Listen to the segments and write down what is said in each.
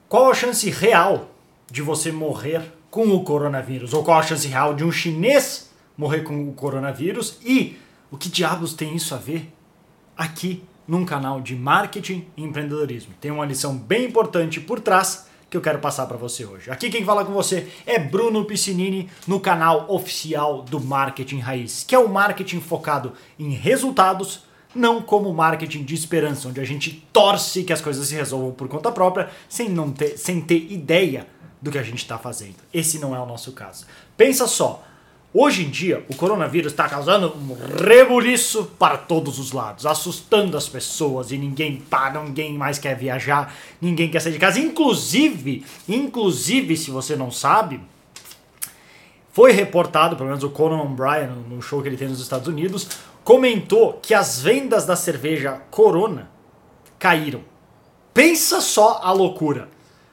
Qual a chance real de você morrer com o coronavírus? Ou qual a chance real de um chinês morrer com o coronavírus? E o que diabos tem isso a ver aqui num canal de marketing e empreendedorismo? Tem uma lição bem importante por trás que eu quero passar para você hoje. Aqui quem fala com você é Bruno Piscinini, no canal oficial do Marketing Raiz, que é o marketing focado em resultados, não como marketing de esperança, onde a gente torce que as coisas se resolvam por conta própria, sem ter ideia do que a gente está fazendo. Esse não é o nosso caso. Pensa só, hoje em dia o coronavírus está causando um rebuliço para todos os lados, assustando as pessoas e ninguém mais quer viajar, ninguém quer sair de casa. Inclusive, se você não sabe, foi reportado, pelo menos o Conan O'Brien, no show que ele tem nos Estados Unidos, comentou que as vendas da cerveja Corona caíram. Pensa só a loucura.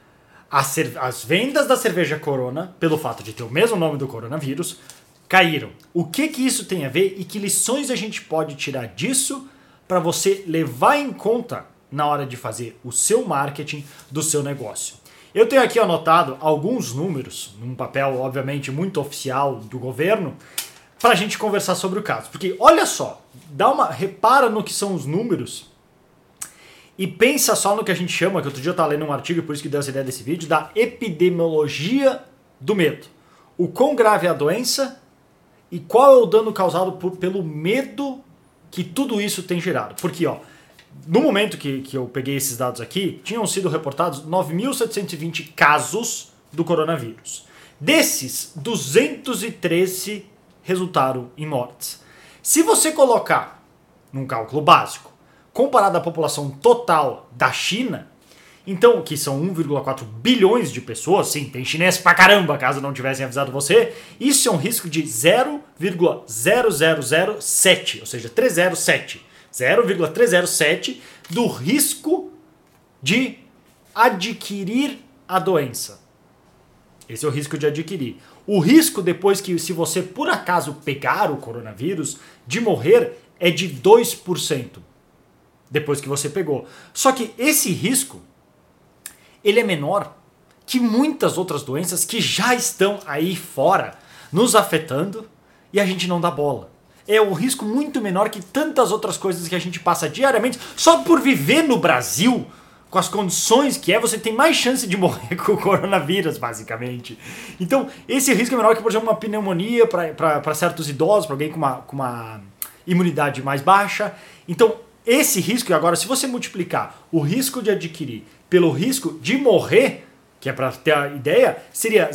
As vendas da cerveja Corona, pelo fato de ter o mesmo nome do coronavírus, caíram. O que isso tem a ver e que lições a gente pode tirar disso para você levar em conta na hora de fazer o seu marketing do seu negócio? Eu tenho aqui anotado alguns números, num papel obviamente muito oficial do governo, para a gente conversar sobre o caso. Porque olha só, repara no que são os números e pensa só no que a gente chama, que outro dia eu estava lendo um artigo e por isso que deu essa ideia desse vídeo, da epidemiologia do medo. O quão grave é a doença e qual é o dano causado pelo medo que tudo isso tem gerado. Porque, ó, no momento que eu peguei esses dados aqui, tinham sido reportados 9.720 casos do coronavírus. Desses, 213 resultaram em mortes. Se você colocar num cálculo básico, comparado à população total da China, então, que são 1,4 bilhões de pessoas, sim, tem chinês pra caramba, caso não tivessem avisado você, isso é um risco de 0,0007, ou seja, 0,307 do risco de adquirir a doença. Esse é o risco de adquirir. O risco depois que, se você por acaso pegar o coronavírus, de morrer é de 2%. Depois que você pegou. Só que esse risco, ele é menor que muitas outras doenças que já estão aí fora, nos afetando, e a gente não dá bola. É um risco muito menor que tantas outras coisas que a gente passa diariamente. Só por viver no Brasil, com as condições que você tem mais chance de morrer com o coronavírus, basicamente. Então, esse risco é menor que, por exemplo, uma pneumonia para certos idosos, para alguém com uma imunidade mais baixa. Então, esse risco, agora, se você multiplicar o risco de adquirir pelo risco de morrer, que é para ter a ideia, seria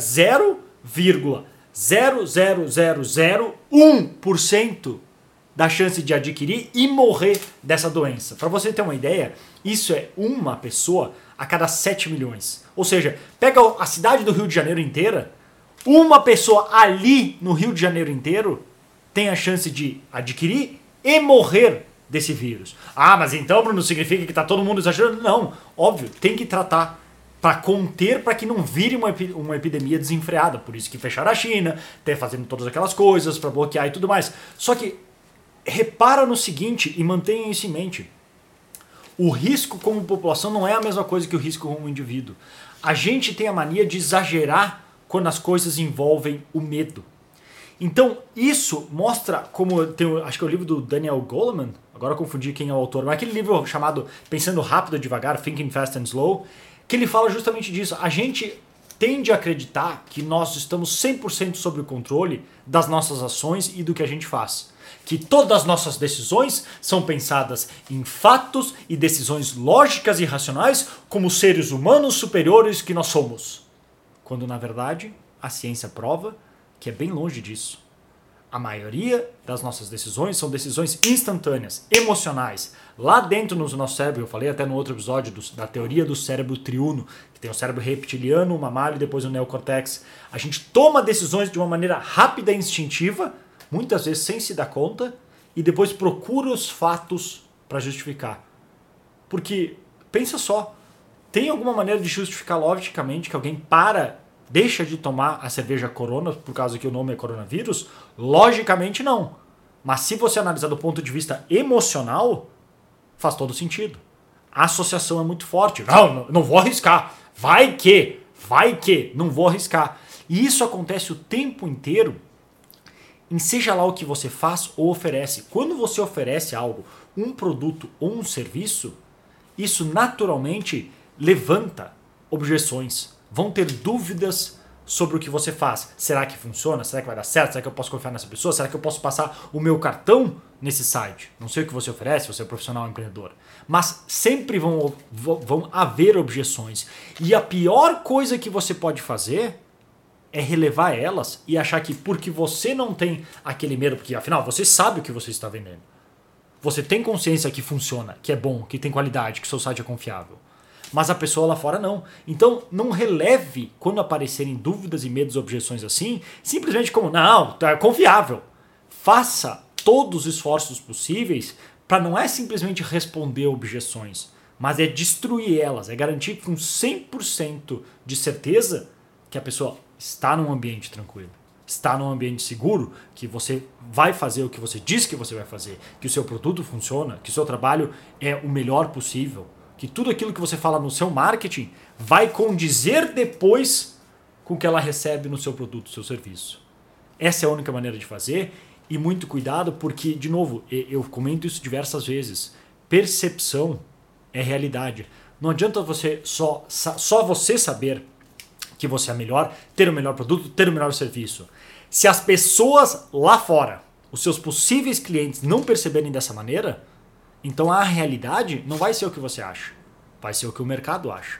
0,00001% da chance de adquirir e morrer dessa doença. Para você ter uma ideia, isso é uma pessoa a cada 7 milhões. Ou seja, pega a cidade do Rio de Janeiro inteira, uma pessoa ali no Rio de Janeiro inteiro tem a chance de adquirir e morrer desse vírus. Ah, mas então, Bruno, significa que está todo mundo exagerando? Não, óbvio, tem que tratar para conter, para que não vire uma epidemia desenfreada. Por isso que fecharam a China, fazendo todas aquelas coisas para bloquear e tudo mais. Só que repara no seguinte e mantenha isso em mente. O risco como população não é a mesma coisa que o risco como indivíduo. A gente tem a mania de exagerar quando as coisas envolvem o medo. Então, isso mostra como... acho que é o livro do Daniel Goleman, agora eu confundi quem é o autor, mas aquele livro chamado Pensando Rápido e Devagar, Thinking Fast and Slow, que ele fala justamente disso. A gente tende a acreditar que nós estamos 100% sob o controle das nossas ações e do que a gente faz. Que todas as nossas decisões são pensadas em fatos e decisões lógicas e racionais como seres humanos superiores que nós somos. Quando, na verdade, a ciência prova que é bem longe disso. A maioria das nossas decisões são decisões instantâneas, emocionais. Lá dentro no nosso cérebro, eu falei até no outro episódio da teoria do cérebro triuno, que tem o cérebro reptiliano, o mamário e depois o neocórtex. A gente toma decisões de uma maneira rápida e instintiva, muitas vezes sem se dar conta, e depois procura os fatos para justificar. Porque, pensa só, tem alguma maneira de justificar logicamente que alguém deixa de tomar a cerveja Corona por causa que o nome é coronavírus? Logicamente não. Mas se você analisar do ponto de vista emocional, faz todo sentido. A associação é muito forte. Não vou arriscar. Vai que, não vou arriscar. E isso acontece o tempo inteiro em seja lá o que você faz ou oferece. Quando você oferece algo, um produto ou um serviço, isso naturalmente levanta objeções. Vão ter dúvidas sobre o que você faz. Será que funciona? Será que vai dar certo? Será que eu posso confiar nessa pessoa? Será que eu posso passar o meu cartão nesse site? Não sei o que você oferece, você é profissional ou empreendedor. Mas sempre vão haver objeções. E a pior coisa que você pode fazer é relevar elas e achar que porque você não tem aquele medo, porque afinal você sabe o que você está vendendo. Você tem consciência que funciona, que é bom, que tem qualidade, que seu site é confiável. Mas a pessoa lá fora não. Então não releve quando aparecerem dúvidas e medos, objeções assim, simplesmente como, não, é confiável. Faça todos os esforços possíveis para não é simplesmente responder objeções, mas é destruir elas, é garantir com 100% de certeza que a pessoa está num ambiente tranquilo, está num ambiente seguro, que você vai fazer o que você diz que você vai fazer, que o seu produto funciona, que o seu trabalho é o melhor possível, que tudo aquilo que você fala no seu marketing vai condizer depois com o que ela recebe no seu produto, no seu serviço. Essa é a única maneira de fazer e muito cuidado porque, de novo, eu comento isso diversas vezes, percepção é realidade. Não adianta você só você saber que você é melhor, ter o melhor produto, ter o melhor serviço. Se as pessoas lá fora, os seus possíveis clientes não perceberem dessa maneira, então a realidade não vai ser o que você acha, vai ser o que o mercado acha.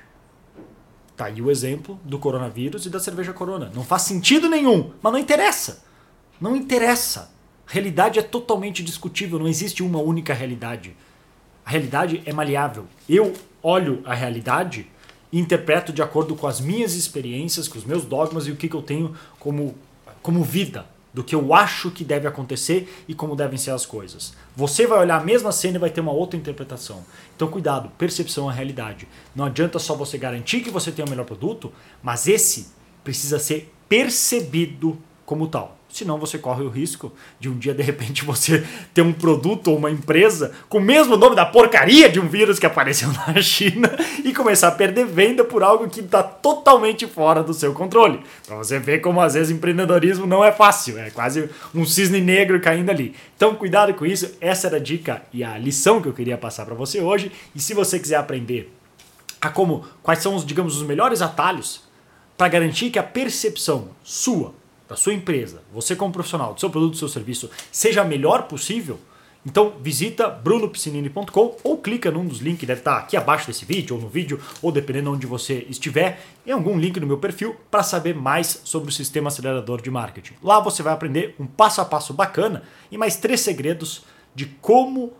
Tá aí o exemplo do coronavírus e da cerveja Corona. Não faz sentido nenhum, mas não interessa. Não interessa. A realidade é totalmente discutível, não existe uma única realidade. A realidade é maleável. Eu olho a realidade e interpreto de acordo com as minhas experiências, com os meus dogmas e o que eu tenho como vida, do que eu acho que deve acontecer e como devem ser as coisas. Você vai olhar a mesma cena e vai ter uma outra interpretação. Então cuidado, percepção é realidade. Não adianta só você garantir que você tem o melhor produto, mas esse precisa ser percebido como tal. Senão você corre o risco de um dia, de repente, você ter um produto ou uma empresa com o mesmo nome da porcaria de um vírus que apareceu na China e começar a perder venda por algo que está totalmente fora do seu controle. Para você ver como às vezes empreendedorismo não é fácil, é quase um cisne negro caindo ali. Então cuidado com isso, essa era a dica e a lição que eu queria passar para você hoje. E se você quiser aprender quais são os melhores atalhos para garantir que a percepção sua, da sua empresa, você como profissional, do seu produto, do seu serviço, seja a melhor possível, então visita brunopiscinini.com ou clica num dos links que deve estar aqui abaixo desse vídeo, ou no vídeo, ou dependendo de onde você estiver, em algum link no meu perfil para saber mais sobre o Sistema Acelerador de Marketing. Lá você vai aprender um passo a passo bacana e mais 3 segredos de como,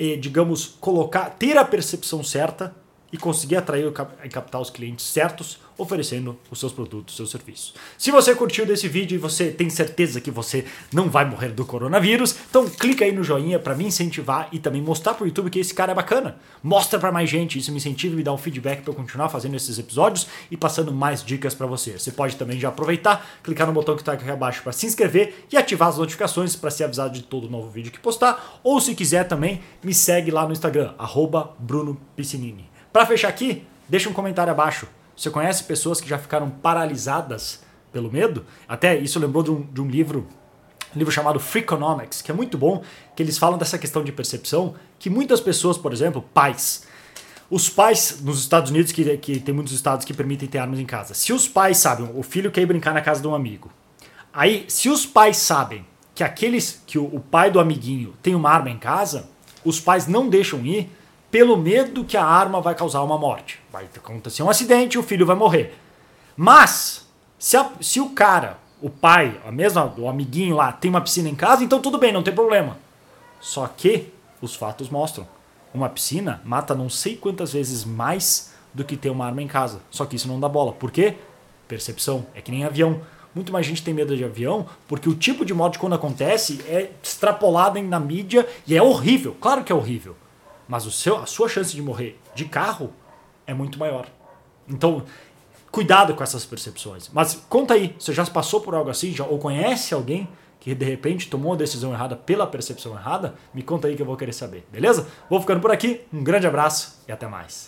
ter a percepção certa e conseguir atrair e captar os clientes certos, oferecendo os seus produtos, os seus serviços. Se você curtiu desse vídeo e você tem certeza que você não vai morrer do coronavírus, então clica aí no joinha para me incentivar e também mostrar pro YouTube que esse cara é bacana. Mostra para mais gente, isso me incentiva e me dá um feedback para eu continuar fazendo esses episódios e passando mais dicas para você. Você pode também já aproveitar, clicar no botão que está aqui abaixo para se inscrever e ativar as notificações para ser avisado de todo novo vídeo que postar, ou se quiser também, me segue lá no Instagram, @BrunoPiscinini. Para fechar aqui, deixa um comentário abaixo. Você conhece pessoas que já ficaram paralisadas pelo medo? Até isso lembrou de um livro chamado Freakonomics, que é muito bom, que eles falam dessa questão de percepção, que muitas pessoas, por exemplo, pais. Os pais nos Estados Unidos, que tem muitos estados que permitem ter armas em casa. Se os pais sabem, o filho quer ir brincar na casa de um amigo. Aí, se os pais sabem que o pai do amiguinho tem uma arma em casa, os pais não deixam ir, pelo medo que a arma vai causar uma morte. Vai acontecer um acidente e o filho vai morrer. Mas, se o cara, o pai, o amiguinho lá, tem uma piscina em casa, então tudo bem, não tem problema. Só que os fatos mostram. Uma piscina mata não sei quantas vezes mais do que ter uma arma em casa. Só que isso não dá bola. Por quê? Percepção. É que nem avião. Muito mais gente tem medo de avião porque o tipo de morte quando acontece é extrapolado na mídia e é horrível. Claro que é horrível. Mas a sua chance de morrer de carro é muito maior. Então, cuidado com essas percepções. Mas conta aí, você já passou por algo assim? Ou conhece alguém que de repente tomou uma decisão errada pela percepção errada? Me conta aí que eu vou querer saber, beleza? Vou ficando por aqui, um grande abraço e até mais.